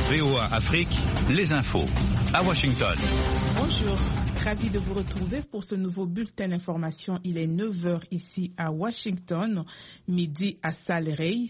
VOA Afrique, les infos. À Washington. Bonjour, ravi de vous retrouver pour ce nouveau bulletin d'information. Il est 9h ici à Washington, midi à Saleh,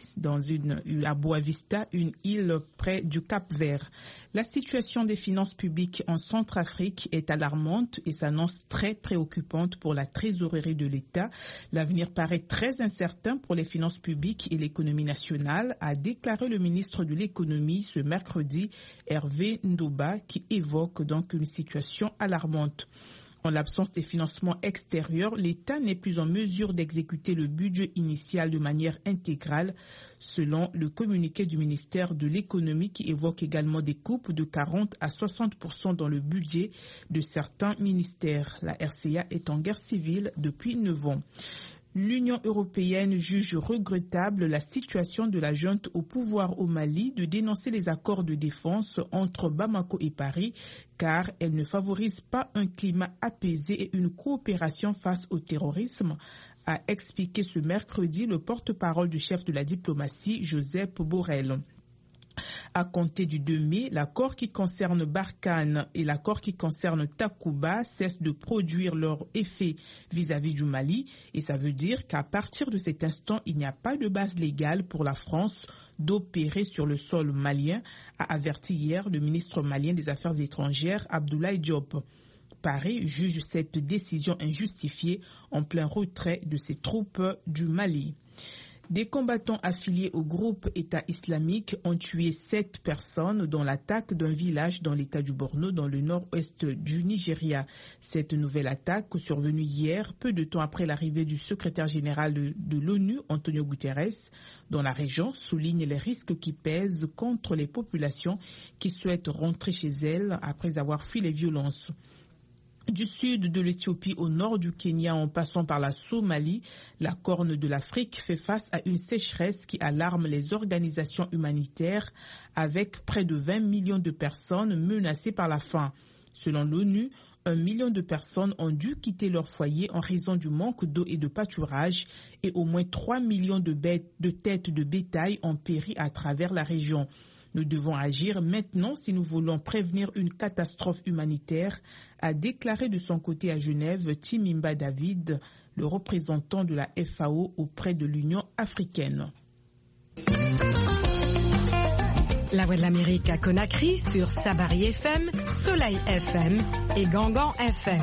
à Boa Vista, une île près du Cap-Vert. La situation des finances publiques en Centrafrique est alarmante et s'annonce très préoccupante pour la trésorerie de l'État. L'avenir paraît très incertain pour les finances publiques et l'économie nationale, a déclaré le ministre de l'économie ce mercredi, Hervé Ndouba, qui évoque donc une situation alarmante. En l'absence des financements extérieurs, l'État n'est plus en mesure d'exécuter le budget initial de manière intégrale, selon le communiqué du ministère de l'Économie qui évoque également des coupes de 40 à 60% dans le budget de certains ministères. La RCA est en guerre civile depuis 9 ans. L'Union européenne juge regrettable la situation de la junte au pouvoir au Mali de dénoncer les accords de défense entre Bamako et Paris car elle ne favorise pas un climat apaisé et une coopération face au terrorisme, a expliqué ce mercredi le porte-parole du chef de la diplomatie, Josep Borrell. À compter du 2 mai, l'accord qui concerne Barkhane et l'accord qui concerne Takuba cessent de produire leur effet vis-à-vis du Mali et ça veut dire qu'à partir de cet instant, il n'y a pas de base légale pour la France d'opérer sur le sol malien, a averti hier le ministre malien des Affaires étrangères Abdoulaye Diop. Paris juge cette décision injustifiée en plein retrait de ses troupes du Mali. Des combattants affiliés au groupe État islamique ont tué 7 personnes dans l'attaque d'un village dans l'état du Borno, dans le nord-ouest du Nigeria. Cette nouvelle attaque, survenue hier, peu de temps après l'arrivée du secrétaire général de l'ONU, Antonio Guterres, dans la région, souligne les risques qui pèsent contre les populations qui souhaitent rentrer chez elles après avoir fui les violences. Du sud de l'Éthiopie au nord du Kenya en passant par la Somalie, la Corne de l'Afrique fait face à une sécheresse qui alarme les organisations humanitaires avec près de 20 millions de personnes menacées par la faim. Selon l'ONU, 1 million de personnes ont dû quitter leur foyer en raison du manque d'eau et de pâturage et au moins 3 millions de têtes de bétail ont péri à travers la région. Nous devons agir maintenant si nous voulons prévenir une catastrophe humanitaire, a déclaré de son côté à Genève Timimba David, le représentant de la FAO auprès de l'Union africaine. La Voix de l'Amérique à Conakry sur Sabari FM, Soleil FM et Gangan FM.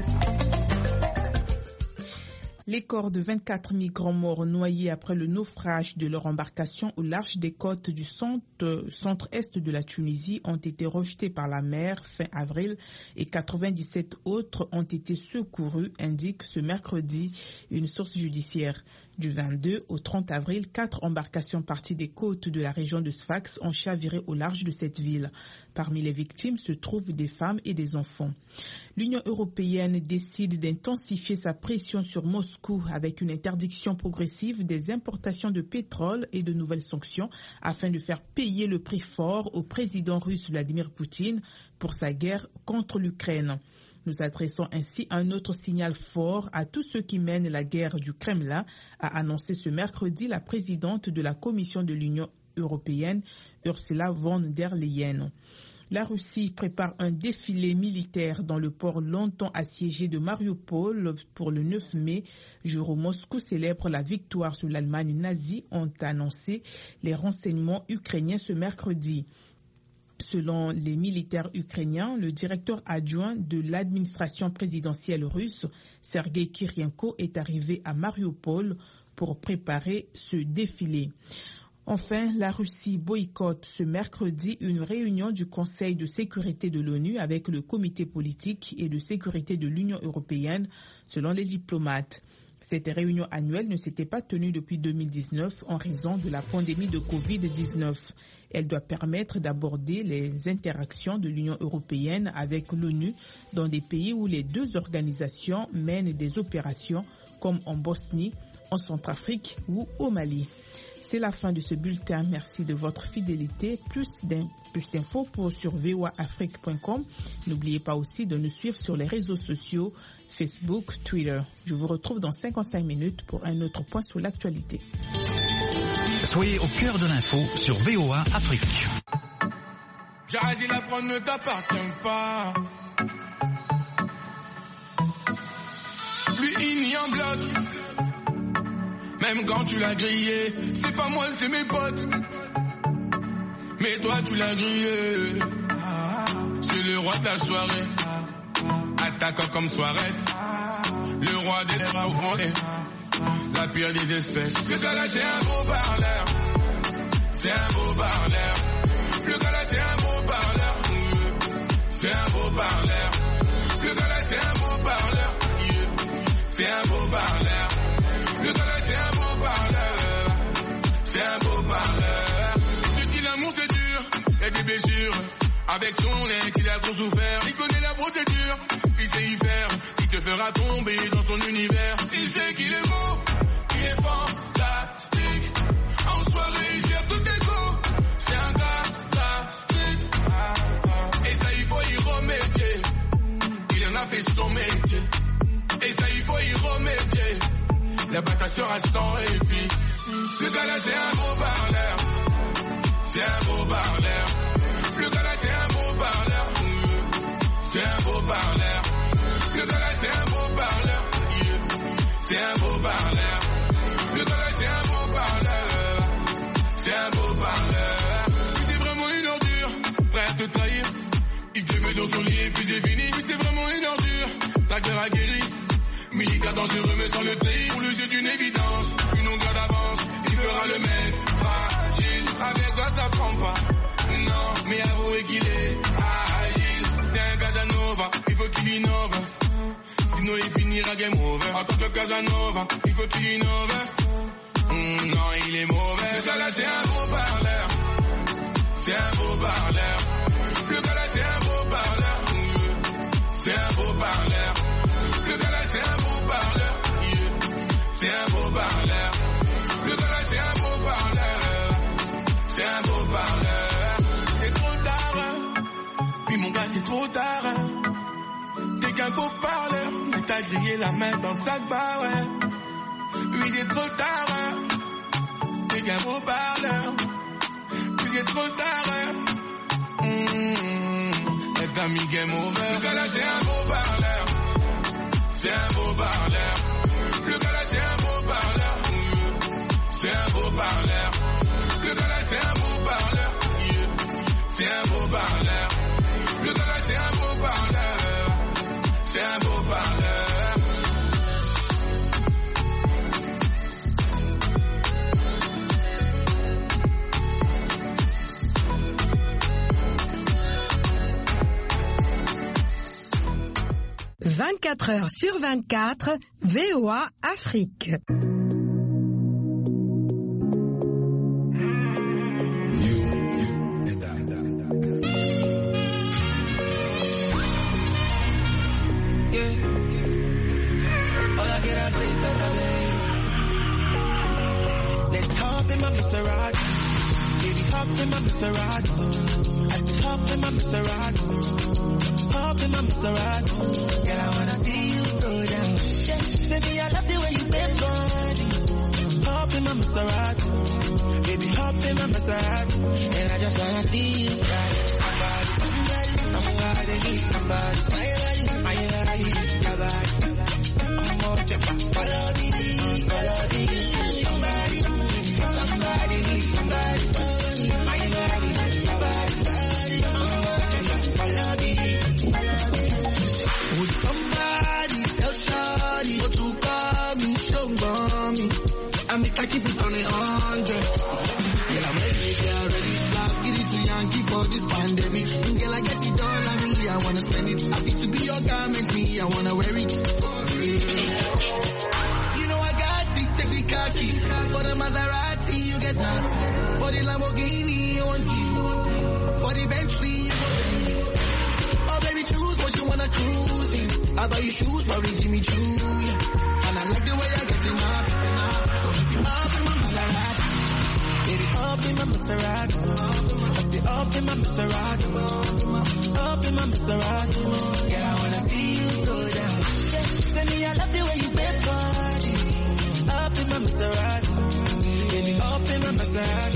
Les corps de 24 migrants morts noyés après le naufrage de leur embarcation au large des côtes du centre-est de la Tunisie ont été rejetés par la mer fin avril et 97 autres ont été secourus, indique ce mercredi une source judiciaire. Du 22 au 30 avril, 4 embarcations parties des côtes de la région de Sfax ont chaviré au large de cette ville. Parmi les victimes se trouvent des femmes et des enfants. L'Union européenne décide d'intensifier sa pression sur Moscou avec une interdiction progressive des importations de pétrole et de nouvelles sanctions afin de faire payer le prix fort au président russe Vladimir Poutine pour sa guerre contre l'Ukraine. Nous adressons ainsi un autre signal fort à tous ceux qui mènent la guerre du Kremlin, a annoncé ce mercredi la présidente de la Commission de l'Union européenne, Ursula von der Leyen. La Russie prépare un défilé militaire dans le port longtemps assiégé de Mariupol pour le 9 mai, jour où Moscou célèbre la victoire sur l'Allemagne nazie, ont annoncé les renseignements ukrainiens ce mercredi. Selon les militaires ukrainiens, le directeur adjoint de l'administration présidentielle russe, Sergei Kirienko, est arrivé à Mariupol pour préparer ce défilé. Enfin, la Russie boycotte ce mercredi une réunion du Conseil de sécurité de l'ONU avec le comité politique et de sécurité de l'Union européenne, selon les diplomates. Cette réunion annuelle ne s'était pas tenue depuis 2019 en raison de la pandémie de Covid-19. Elle doit permettre d'aborder les interactions de l'Union européenne avec l'ONU dans des pays où les deux organisations mènent des opérations comme en Bosnie, en Centrafrique ou au Mali. C'est la fin de ce bulletin. Merci de votre fidélité. Plus d'infos sur voaafrique.com. N'oubliez pas aussi de nous suivre sur les réseaux sociaux, Facebook, Twitter. Je vous retrouve dans 55 minutes pour un autre point sur l'actualité. Soyez au cœur de l'info sur VOA Afrique. Jazzy, la prendre ne t'appartient pas. Lui, il nie en bloc. Même quand tu l'as grillé, c'est pas moi, c'est mes potes. Mais toi, tu l'as grillé. C'est le roi de la soirée. Attaquant comme Suarez. Le roi des rats, la pire des espèces. Le gars là, c'est un beau parleur. C'est un beau parleur. Le gars là, c'est un beau parleur. C'est un beau parleur. Le gars là, c'est un beau parleur. C'est un beau parleur. Le gars là, c'est un beau parleur. C'est un beau parleur. Tu dis l'amour c'est dur, y'a des blessures. Avec son ex, il a trop souffert. Il connaît la procédure, il sait y faire. Il te fera tomber dans son univers. Il sait qu'il est beau, qu'il est fantastique. En soirée, il gère tout tes go. C'est un gars plastique. Et ça, il faut y remédier. Il en a fait son métier. Et ça, il faut y remédier. La bataille sera sans répit. Le gars là, c'est un beau parleur. C'est un beau parleur. Le gars là, c'est un beau parleur. C'est un beau parleur. Le gars là, c'est un beau parleur. C'est un beau parleur. Le gars là, c'est un beau parleur. C'est un beau parleur. Tu t'es vraiment une ordure, prêt à te trahir. Il te met dans son lit et puis c'est fini. Tu t'es vraiment une ordure, ta gueule a guéri. Militaire dangereux mais sans le trahir. Pour lui c'est une évidence, une longueur d'avance. Il fera le mec fragile. Avec toi ça prend pas. Non, mais avouez qu'il est agile. C'est un Casanova, il faut qu'il innove. Sinon il finira game over. En tant que Casanova, il faut qu'il innove. Non, il est mauvais. Le gars là c'est un beau parleur. C'est un beau parleur. Le gars là c'est un beau parleur. C'est un beau parleur. Le gars là c'est un beau parleur. C'est un beau parleur. Le gars là c'est un beau parleur. C'est un beau parleur. C'est trop tard. Puis mon gars c'est trop tard. T'es qu'un beau parleur. Mais t'as grillé la main dans le sac bar, ouais. Oui c'est trop tard. T'es qu'un beau parleur. Puis c'est trop tard. Et t'as mis game over. Le gars là c'est un beau parleur. C'est un beau parleur. Le gars là c'est un beau parleur. C'est un beau parleur. Le gars là c'est un beau parleur. C'est un beau parleur. Le gars là c'est un beau parleur. C'est un beau parleur. « 24 heures sur 24, VOA Afrique. Let's hop in my Maserati. Baby, hop in my Maserati. I said hop in my Maserati. Hop in my Maserati. Girl, I wanna see you go down. Baby, I love the way you bend body. Hop in my Maserati. Baby, hop in my Maserati. And I just wanna see you ride. Somebody, need somebody. My body, your body. I'm more check. Follow me. Somebody need somebody. My body, somebody. Follow me. Would somebody tell Charlie what to call me? Show me. I'm Mr. Keep it on 100. Girl, I'm ready, last get it to Yankee for this pandemic. Girl, I get it all on me, I wanna spend it. Happy to be your garment, me, I wanna wear it for real. You know I got it, take the car keys. For the Maserati, you get nothing. For the Lamborghini, you want you. For the Bentley, you go Bentley. Oh baby, choose what you wanna cruise in. I buy you shoes, probably Jimmy Choo, yeah. And I like the way I get it up. So up in my Maserati. Baby, up in my Maserati. I say up in my Maserati. Up in my Maserati. Girl, I wanna see you go down. Tell me I love the way you bend body. Up in my Maserati. Baby, up in my Maserati.